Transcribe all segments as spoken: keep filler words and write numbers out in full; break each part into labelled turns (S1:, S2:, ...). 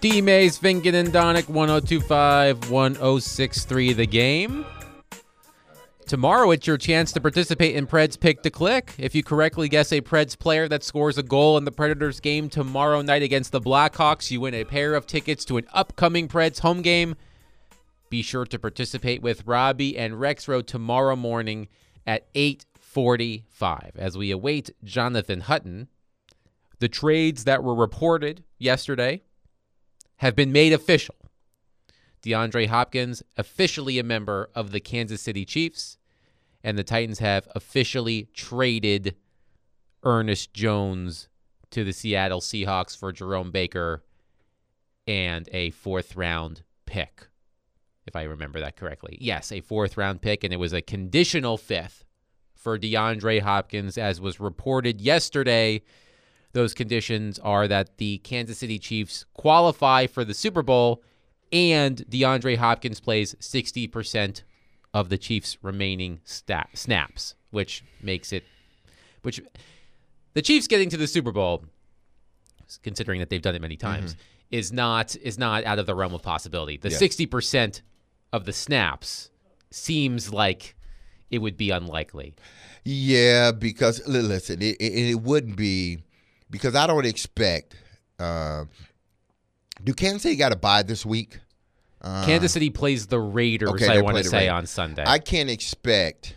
S1: D-Mays, Finken, and Donick, one oh two point five, one oh six point three The Game. Tomorrow, it's your chance to participate in Preds Pick to Click. If you correctly guess a Preds player that scores a goal in the Predators game tomorrow night against the Blackhawks, you win a pair of tickets to an upcoming Preds home game. Be sure to participate with Robbie and Rexroad tomorrow morning at eight forty-five. As we await Jonathan Hutton, the trades that were reported yesterday have been made official. DeAndre Hopkins, officially a member of the Kansas City Chiefs, and the Titans have officially traded Ernest Jones to the Seattle Seahawks for Jerome Baker and a fourth-round pick, if I remember that correctly. Yes, a fourth-round pick, and it was a conditional fifth for DeAndre Hopkins, as was reported yesterday. Those conditions are that the Kansas City Chiefs qualify for the Super Bowl and DeAndre Hopkins plays sixty percent of the Chiefs' remaining sta- snaps, which makes it, which the Chiefs getting to the Super Bowl, considering that they've done it many times, mm-hmm. is not is not out of the realm of possibility. The yeah. sixty percent of the snaps seems like it would be unlikely.
S2: Yeah, because, listen, it, it, it wouldn't be, because I don't expect uh, – do Kansas City got to bye this week? Uh,
S1: Kansas City plays the Raiders,
S2: okay,
S1: I want to say,
S2: Raiders.
S1: on Sunday.
S2: I can't expect,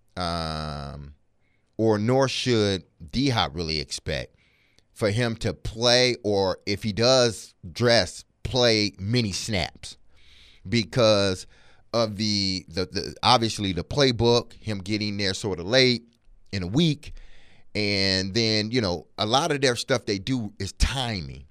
S2: um, or nor should D-Hop really expect, for him to play, or if he does dress, play many snaps. Because of the, the, the obviously the playbook, him getting there sort of late in a week, and then, you know, a lot of their stuff they do is timing.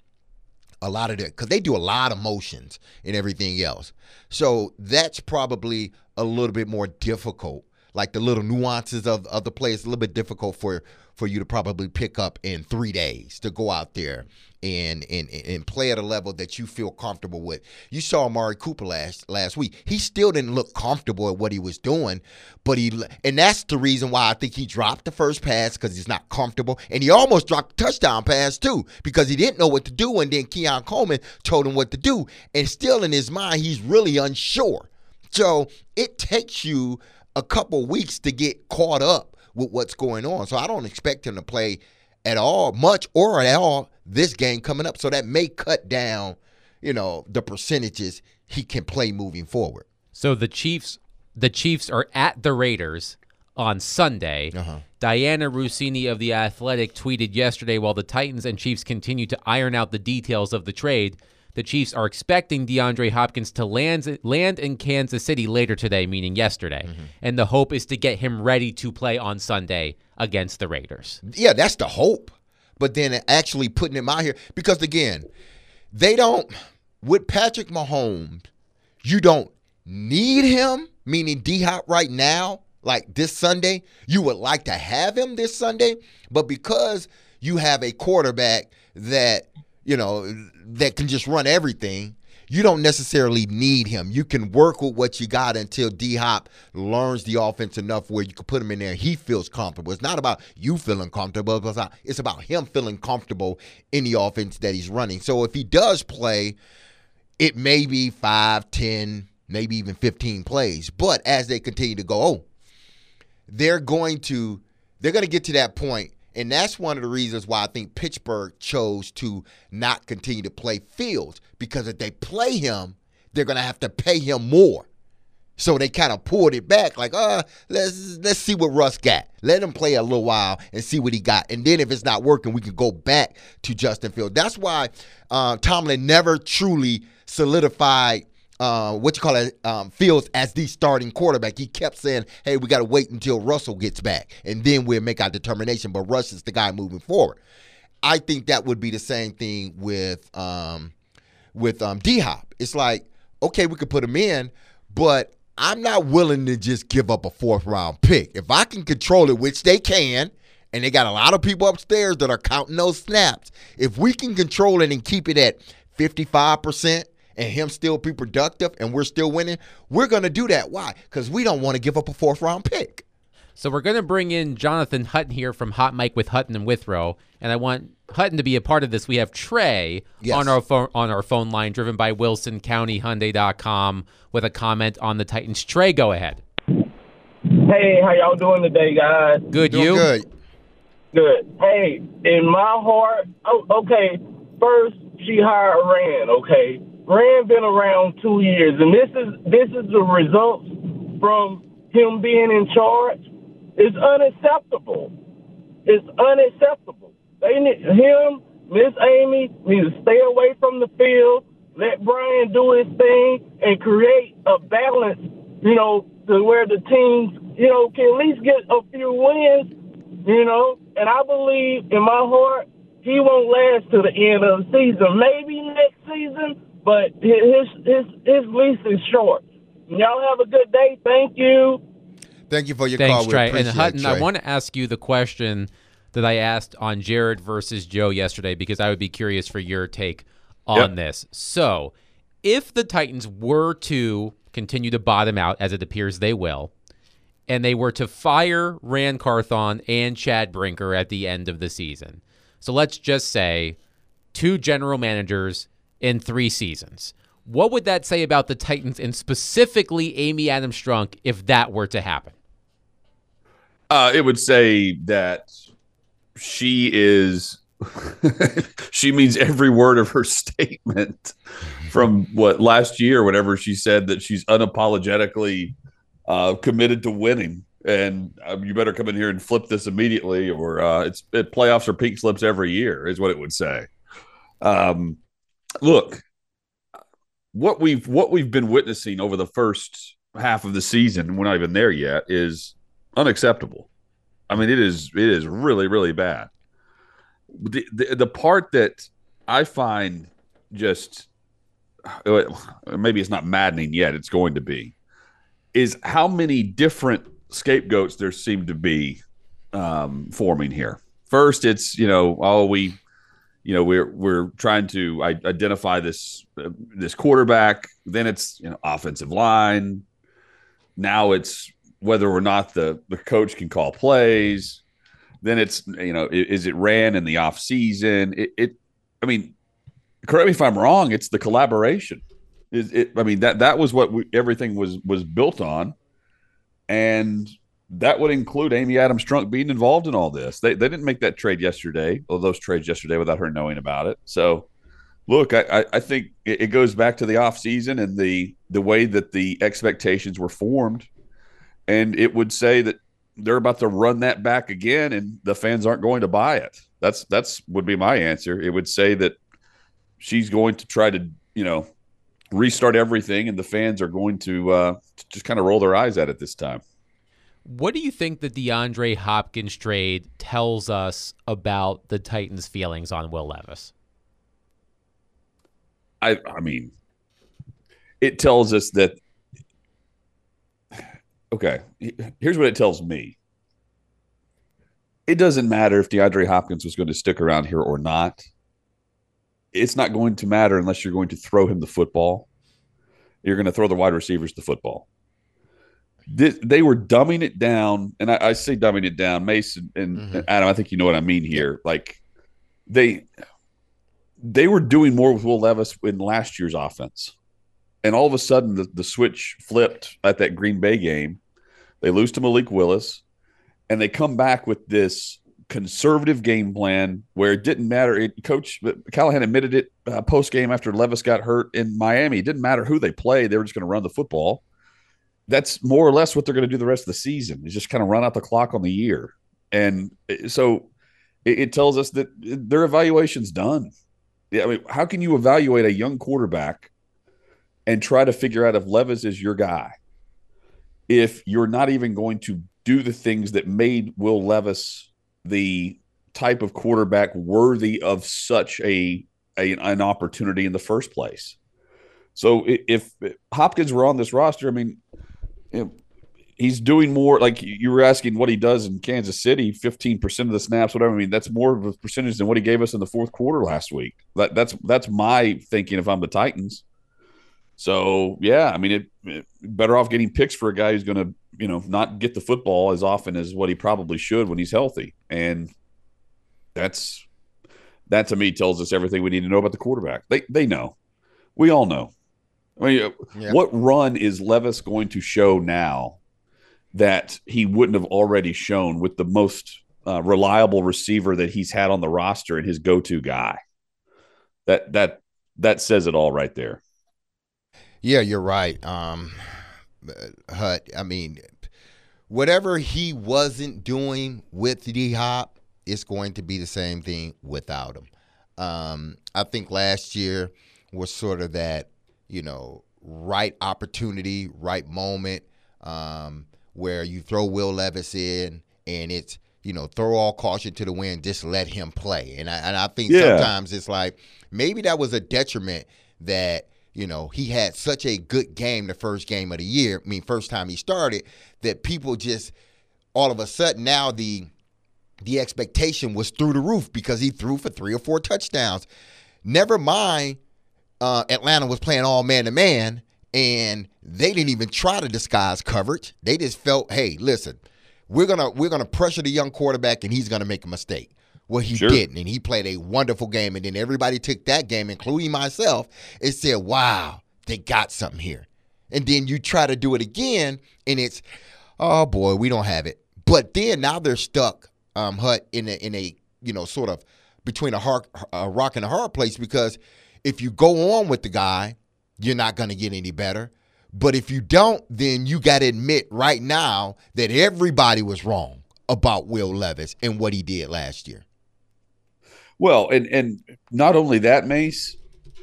S2: A lot of their, because they do a lot of motions and everything else. So that's probably a little bit more difficult. Like the little nuances of, of the play, it's a little bit difficult for, for you to probably pick up in three days to go out there and, and and play at a level that you feel comfortable with. You saw Amari Cooper last last week. He still didn't look comfortable at what he was doing, but he and that's the reason why I think he dropped the first pass, because he's not comfortable, and he almost dropped the touchdown pass too because he didn't know what to do, and then Keon Coleman told him what to do, and still in his mind he's really unsure. So it takes you a couple weeks to get caught up with what's going on. So I don't expect him to play at all, much or at all, this game coming up. So that may cut down, you know, the percentages he can play moving forward.
S1: So the Chiefs, the Chiefs are at the Raiders on Sunday.
S2: Uh-huh.
S1: Diana Rossini of The Athletic tweeted yesterday, while the Titans and Chiefs continue to iron out the details of the trade, the Chiefs are expecting DeAndre Hopkins to land, land in Kansas City later today, meaning yesterday. Mm-hmm. And the hope is to get him ready to play on Sunday against the Raiders.
S2: Yeah, that's the hope. But then actually putting him out here, because, again, they don't – with Patrick Mahomes, you don't need him, meaning D-Hop right now, like this Sunday. You would like to have him this Sunday, but because you have a quarterback that – you know, that can just run everything, you don't necessarily need him. You can work with what you got until D-Hop learns the offense enough where you can put him in there. He feels comfortable. It's not about you feeling comfortable. It's about him feeling comfortable in the offense that he's running. So if he does play, it may be five, ten, maybe even fifteen plays. But as they continue to go, oh, they're going to they're going to get to that point. And that's one of the reasons why I think Pittsburgh chose to not continue to play Fields, because if they play him, they're going to have to pay him more. So they kind of pulled it back, like, uh, let's let's see what Russ got. Let him play a little while and see what he got. And then if it's not working, we can go back to Justin Fields. That's why uh, Tomlin never truly solidified Uh, what you call it, um, Fields as the starting quarterback. He kept saying, hey, we got to wait until Russell gets back, and then we'll make our determination. But Russ is the guy moving forward. I think that would be the same thing with um, with um, D-Hop. It's like, okay, we could put him in, but I'm not willing to just give up a fourth-round pick. If I can control it, which they can, and they got a lot of people upstairs that are counting those snaps, if we can control it and keep it at fifty-five percent, and him still be productive and we're still winning, we're going to do that. Why? Because we don't want to give up a fourth-round pick.
S1: So we're going to bring in Jonathan Hutton here from Hot Mike with Hutton and Withrow, and I want Hutton to be a part of this. We have Trey
S2: Yes.
S1: on our phone on our phone line, driven by Wilson County Hyundai dot com, with a comment on the Titans. Trey, go ahead.
S3: Hey, how y'all doing today, guys?
S1: Good,
S2: Doing
S1: you?
S2: good.
S3: Good. Hey, in my heart, oh, okay, first she hired Rand, okay? Rand been around two years, and this is this is the results from him being in charge. It's unacceptable. It's unacceptable. They need him, Miss Amy, need to stay away from the field, let Brian do his thing, and create a balance, you know, to where the teams, you know, can at least get a few wins, you know. And I believe in my heart he won't last to the end of the season. Maybe next season, but his his his lease is short. Y'all have a good day. Thank you.
S2: Thank you for your
S1: Thanks,
S2: call. We
S1: Trey. And
S2: appreciate
S1: Hutton,
S2: it,
S1: I
S2: Trey.
S1: want to ask you the question that I asked on Jared versus Joe yesterday, because I would be curious for your take on
S4: Yep.
S1: this. So, if the Titans were to continue to bottom out, as it appears they will, and they were to fire Rand Carthon and Chad Brinker at the end of the season, so let's just say two general managers in three seasons, what would that say about the Titans and specifically Amy Adams Strunk if that were to happen?
S4: Uh, it would say that she is she means every word of her statement from what last year, whenever she said that she's unapologetically uh, committed to winning, and uh, you better come in here and flip this immediately, or uh, it's it, playoffs are pink slips every year, is what it would say. Um, look, what we've what we've been witnessing over the first half of the season, we're not even there yet, is unacceptable. I mean, it is it is really, really bad. The, the the part that I find just maybe it's not maddening yet, it's going to be, is how many different scapegoats there seem to be um, forming here. First, it's, you know, oh, we, you know, we're we're trying to identify this uh, this quarterback. Then it's, you know, offensive line. Now it's whether or not the, the coach can call plays. Then it's, you know, is it ran in the off season? It, it I mean, correct me if I'm wrong. It's the collaboration. Is it? I mean, that that was what we, everything was was built on, and that would include Amy Adams Strunk being involved in all this. They they didn't make that trade yesterday, or those trades yesterday, without her knowing about it. So, look, I I, I think it, it goes back to the off season and the the way that the expectations were formed. And it would say that they're about to run that back again, and the fans aren't going to buy it. That's that's would be my answer. It would say that she's going to try to, you know, restart everything, and the fans are going to uh, just kind of roll their eyes at it this time.
S1: What do you think the DeAndre Hopkins trade tells us about the Titans' feelings on Will Levis?
S4: I I mean, it tells us that. Okay, here's what it tells me. It doesn't matter if DeAndre Hopkins was going to stick around here or not. It's not going to matter unless you're going to throw him the football. You're going to throw the wide receivers the football. This, they were dumbing it down, and I, I say dumbing it down. Mason and, mm-hmm. and Adam, I think you know what I mean here. Like they they were doing more with Will Levis in last year's offense. And all of a sudden, the, the switch flipped at that Green Bay game. They lose to Malik Willis, and they come back with this conservative game plan where it didn't matter. It, Coach Callahan admitted it uh, post-game after Levis got hurt in Miami. It didn't matter who they played. They were just going to run the football. That's more or less what they're going to do the rest of the season, is just kind of run out the clock on the year. And so it, it tells us that their evaluation's done. Yeah, I mean, how can you evaluate a young quarterback and try to figure out if Levis is your guy if you're not even going to do the things that made Will Levis the type of quarterback worthy of such a, a an opportunity in the first place? So if, if Hopkins were on this roster, I mean, you know, he's doing more, like you were asking what he does in Kansas City, fifteen percent of the snaps, whatever. I mean, that's more of a percentage than what he gave us in the fourth quarter last week. That, that's that's my thinking if I'm the Titans. So yeah, I mean, it, it better off getting picks for a guy who's going to, you know, not get the football as often as what he probably should when he's healthy. And that's that to me tells us everything we need to know about the quarterback. They they know, we all know. I mean,
S2: Yeah.
S4: what run is Levis going to show now that he wouldn't have already shown with the most uh, reliable receiver that he's had on the roster and his go-to guy? That that that says it all right there.
S2: Yeah, you're right. Um, Hut, I mean, whatever he wasn't doing with D Hop, it's going to be the same thing without him. Um, I think last year was sort of that, you know, right opportunity, right moment, um, where you throw Will Levis in and it's, you know, throw all caution to the wind, just let him play. And I, and I think
S4: Yeah.
S2: sometimes it's like maybe that was a detriment that, you know, he had such a good game the first game of the year, I mean, first time he started, that people just all of a sudden now the the expectation was through the roof because he threw for three or four touchdowns. Never mind, uh, Atlanta was playing all man-to-man, and they didn't even try to disguise coverage. They just felt, hey, listen, we're gonna we're gonna pressure the young quarterback, and he's gonna make a mistake. Well, he
S4: Sure.
S2: didn't, and he played a wonderful game. And then everybody took that game, including myself, and said, wow, they got something here. And then you try to do it again, and it's, oh, boy, we don't have it. But then now they're stuck, um, Hut, in a, in a you know, sort of between a, hard, a rock and a hard place, because if you go on with the guy, you're not going to get any better. But if you don't, then you got to admit right now that everybody was wrong about Will Levis and what he did last year.
S4: Well, and and not only that, Mace,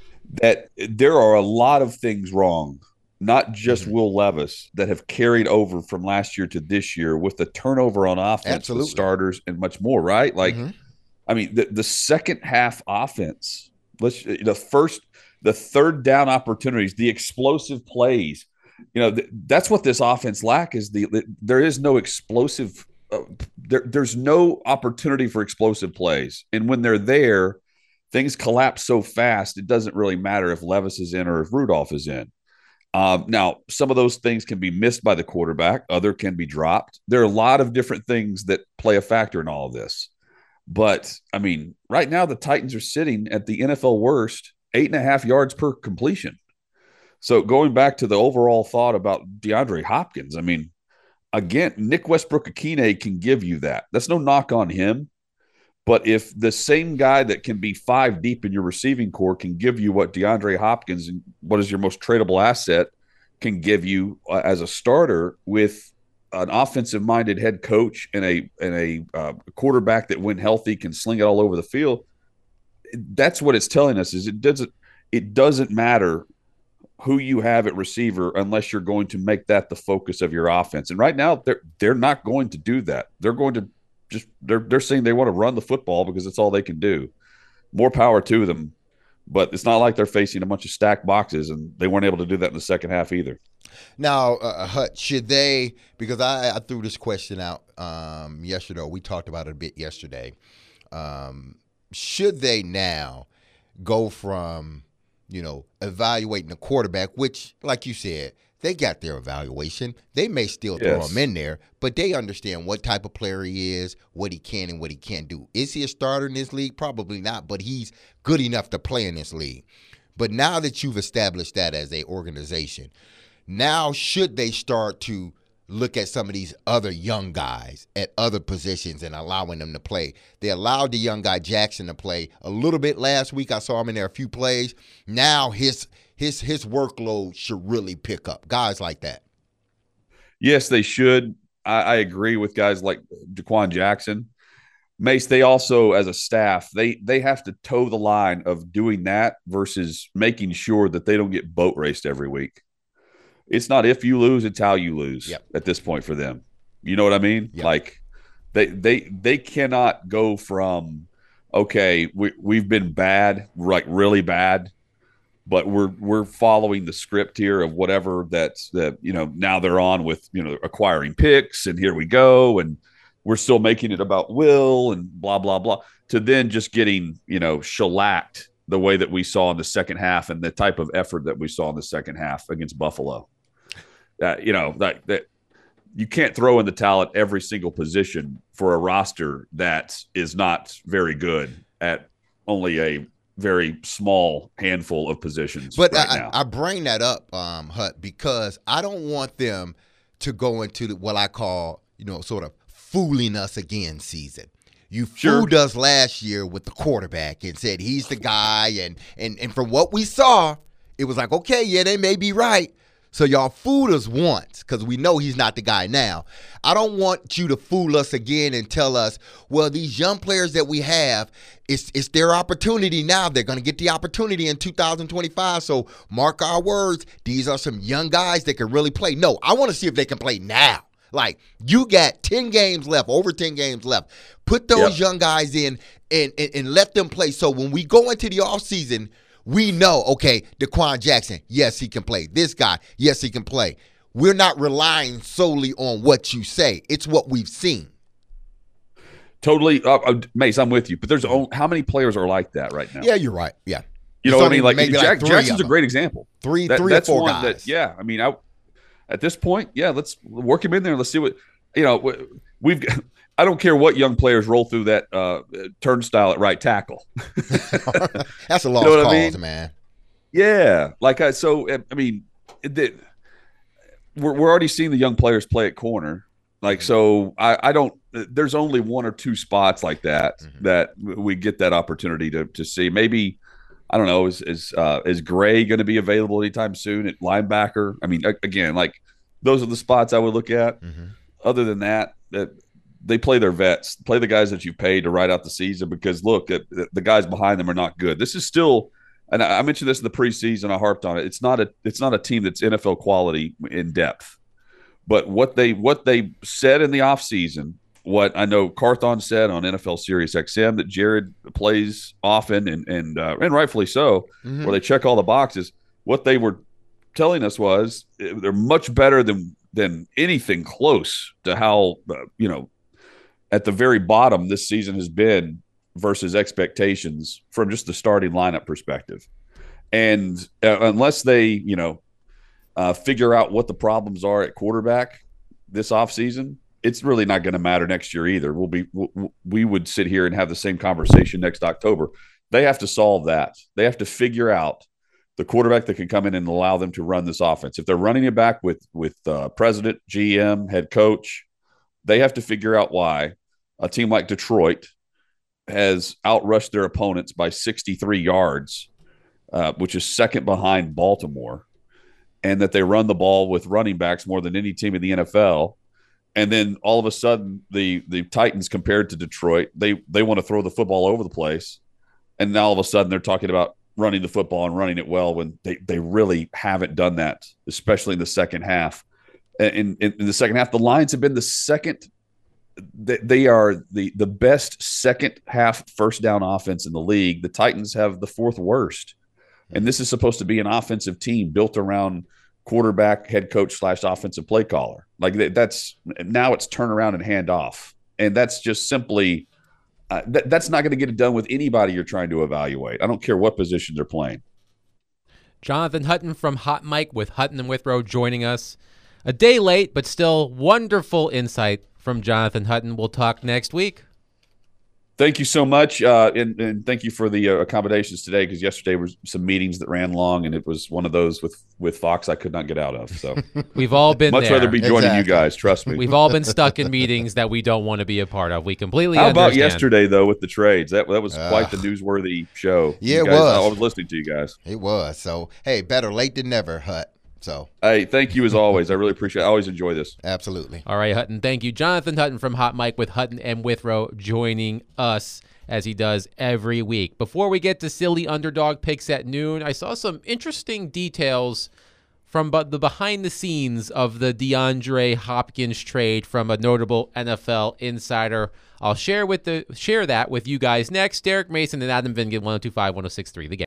S4: that there are a lot of things wrong, not just
S2: Mhm.
S4: Will Levis, that have carried over from last year to this year with the turnover on offense,
S2: Absolutely.
S4: with starters, and much more. Right? Like,
S2: Mhm.
S4: I mean, the the second half offense, let's the first, the third down opportunities, the explosive plays. You know, th- that's what this offense lack is. The, the there is no explosive. Uh, there, there's no opportunity for explosive plays, and when they're there, things collapse so fast. It doesn't really matter if Levis is in or if Rudolph is in. Um, now, some of those things can be missed by the quarterback. Other can be dropped. There are a lot of different things that play a factor in all of this. But I mean, right now the Titans are sitting at the N F L worst, eight and a half yards per completion. So going back to the overall thought about DeAndre Hopkins, I mean, again, Nick Westbrook-Akine can give you that. That's no knock on him. But if the same guy that can be five deep in your receiving core can give you what DeAndre Hopkins, and what is your most tradable asset, can give you uh, as a starter with an offensive-minded head coach and a and a uh, quarterback that, when healthy, can sling it all over the field, that's what it's telling us. Is it doesn't it doesn't matter who you have at receiver unless you're going to make that the focus of your offense. And right now, they're they're not going to do that. They're going to just they're they're saying they want to run the football because it's all they can do. More power to them, but it's not like they're facing a bunch of stacked boxes, and they weren't able to do that in the second half either.
S2: Now, uh, Hut, should they, because I, I threw this question out um, yesterday, we talked about it a bit yesterday, um, should they now go from, you know, evaluating the quarterback, which, like you said, they got their evaluation. They may still throw
S4: Yes.
S2: him in there, but they understand what type of player he is, what he can and what he can't do. Is he a starter in this league? Probably not, but he's good enough to play in this league. But now that you've established that as a organization, now should they start to look at some of these other young guys at other positions and allowing them to play? They allowed the young guy Jackson to play a little bit last week. I saw him in there a few plays. Now his his his workload should really pick up. Guys like that.
S4: Yes, they should. I, I agree with guys like Jaquan Jackson. Mace, they also, as a staff, they they have to toe the line of doing that versus making sure that they don't get boat raced every week. It's not if you lose, it's how you lose.
S2: Yep.
S4: At this point for them. You know what I mean?
S2: Yep.
S4: Like they they they cannot go from, okay, we we've been bad, like really bad, but we're we're following the script here of whatever that's that, you know, now they're on with, you know, acquiring picks, and here we go, and we're still making it about Will and blah blah blah, to then just getting, you know, shellacked the way that we saw in the second half and the type of effort that we saw in the second half against Buffalo. Uh, you know, that, that you can't throw in the towel at every single position for a roster that is not very good at only a very small handful of positions.
S2: But
S4: right
S2: I,
S4: now.
S2: I bring that up, um, Hut, because I don't want them to go into the, what I call, you know, sort of fooling us again season. You
S4: Sure.
S2: fooled us last year with the quarterback and said he's the guy, and and and from what we saw, it was like, okay, yeah, they may be right. So y'all fooled us once because we know he's not the guy now. I don't want you to fool us again and tell us, well, these young players that we have, it's it's their opportunity now. They're going to get the opportunity in two thousand twenty-five. So mark our words. These are some young guys that can really play. No, I want to see if they can play now. Like, you got ten games left, over ten games left. Put those
S4: Yep.
S2: young guys in and, and, and let them play. So when we go into the offseason, we know, okay, DeQuan Jackson, yes, he can play. This guy, yes, he can play. We're not relying solely on what you say. It's what we've seen.
S4: Totally. Uh, uh, Mace, I'm with you. But there's only, how many players are like that right now?
S2: Yeah, you're right. Yeah.
S4: You
S2: It's
S4: know what I
S2: only
S4: mean? Like,
S2: maybe like
S4: Jack,
S2: three
S4: Jackson's
S2: of
S4: a
S2: them.
S4: great example.
S2: Three,
S4: That-
S2: three or
S4: that's
S2: four
S4: one
S2: guys.
S4: That, yeah. I mean, I, at this point, yeah, let's work him in there. Let's see what, you know, we've – I don't care what young players roll through that uh, turnstile at right tackle.
S2: That's a lost
S4: You know what I
S2: cause,
S4: mean?
S2: man.
S4: Yeah, like I so I mean, it, it, we're we're already seeing the young players play at corner. Like so, I, I don't. There's only one or two spots like that
S2: Mhm.
S4: that we get that opportunity to to see. Maybe I don't know. Is is uh, is Gray going to be available anytime soon at linebacker? I mean, a- again, like those are the spots I would look at.
S2: Mhm.
S4: Other than that, that they play their vets, play the guys that you paid to ride out the season. Because look, it, the guys behind them are not good. This is still. And I mentioned this in the preseason. I harped on it. It's not a it's not a team that's N F L quality in depth. But what they what they said in the offseason, what I know Carthon said on N F L Sirius X M that Jared plays often and and uh, and rightfully so,
S2: Mhm.
S4: where they check all the boxes. What they were telling us was eh, they're much better than than anything close to how uh, you know at the very bottom this season has been versus expectations from just the starting lineup perspective. And uh, unless they, you know, uh, figure out what the problems are at quarterback this offseason, it's really not going to matter next year either. We'll be, we, we would sit here and have the same conversation next October. They have to solve that. They have to figure out the quarterback that can come in and allow them to run this offense. If they're running it back with, with uh, president, G M, head coach, they have to figure out why a team like Detroit has outrushed their opponents by sixty-three yards, uh, which is second behind Baltimore, and that they run the ball with running backs more than any team in the N F L. And then all of a sudden, the the Titans compared to Detroit, they they want to throw the football over the place, and now all of a sudden they're talking about running the football and running it well when they they really haven't done that, especially in the second half. In, in, in the second half, the Lions have been the second. They are the, the best second half first down offense in the league. The Titans have the fourth worst. And this is supposed to be an offensive team built around quarterback, head coach slash offensive play caller. Like that's now it's turn around and hand off. And that's just simply uh, th- that's not going to get it done with anybody you're trying to evaluate. I don't care what position they're playing.
S1: Jonathan Hutton from Hot Mike with Hutton and Withrow joining us. A day late, but still wonderful insight from Jonathan Hutton. We'll talk next week.
S4: Thank you so much, uh, and, and thank you for the uh, accommodations today. Because yesterday were some meetings that ran long, and it was one of those with with Fox I could not get out of. So
S1: We've all been
S4: much
S1: there.
S4: rather be joining
S2: Exactly.
S4: you guys. Trust me.
S1: We've all been stuck in meetings that we don't want to be a part of. We completely
S4: How about
S1: understand.
S4: yesterday though with the trades? That that was
S2: Uh,
S4: quite the newsworthy show.
S2: Yeah,
S4: You
S2: it
S4: guys,
S2: was.
S4: I was listening to you guys.
S2: It was. So, hey, better late than never, Hut. So,
S4: Hey, thank you as always. I really appreciate it. I always enjoy this.
S2: absolutely.
S1: All right, Hutton. Thank you. Jonathan Hutton from Hot Mike with Hutton and Withrow joining us as he does every week. Before we get to silly underdog picks at noon, I saw some interesting details from bu- the behind the scenes of the DeAndre Hopkins trade from a notable N F L insider. I'll share with the share that with you guys next. Derek Mason and Adam Vingan, one oh two five, one oh six three, The Game.